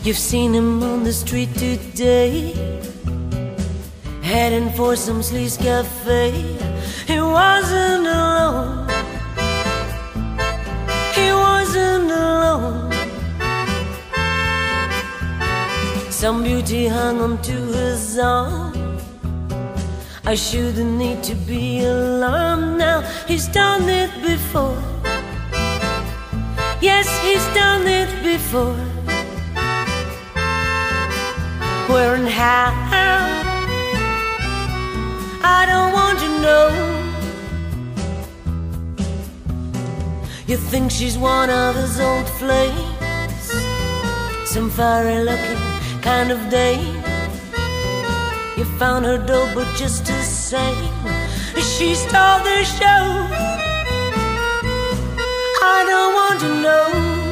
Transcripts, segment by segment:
You've seen him on the street today, heading for some sleaze cafe. He wasn't alone. He wasn't alone. Some beauty hung onto his arm. I shouldn't need to be alarmed now. He's done it before. Yes, he's done it before. Where and how, I don't want to know. You think she's one of his old flames, some fiery looking kind of dame. You found her dope, but just the same, she stole the show. I don't want to know.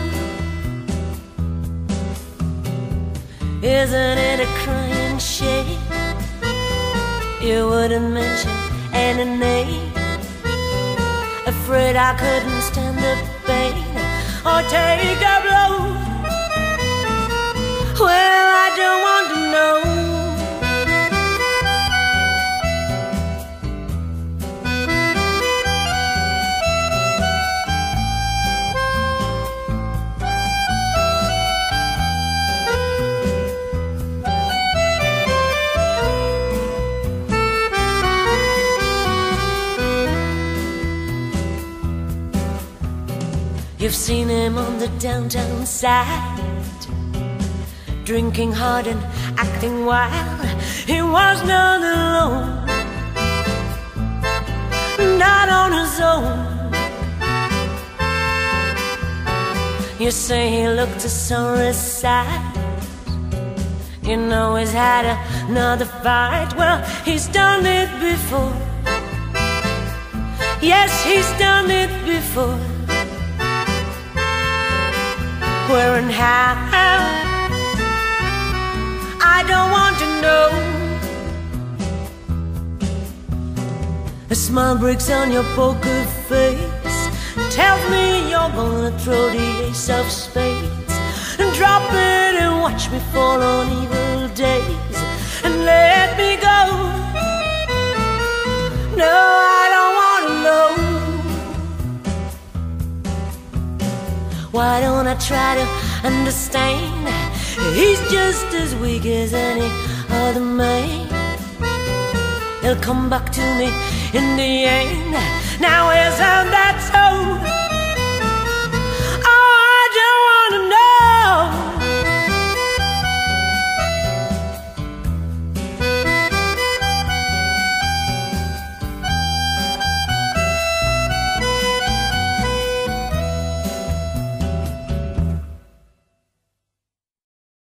Isn't it a crying shame you wouldn't mention any name? Afraid I couldn't stand the pain or take a blow. Well, I don't want to know. You've seen him on the downtown side, drinking hard and acting wild. He was not alone, not on his own. You say he looked a sorry sight. You know he's had another fight. Well, he's done it before. Yes, he's done it before. Where and how, I don't want to know. A smile breaks on your poker face, tells me you're gonna throw the ace of spades and drop it and watch me fall on evil days and let me go. No, I don't want to know. Why don't I try to understand? He's just as weak as any other man. He'll come back to me in the end. Now isn't that so?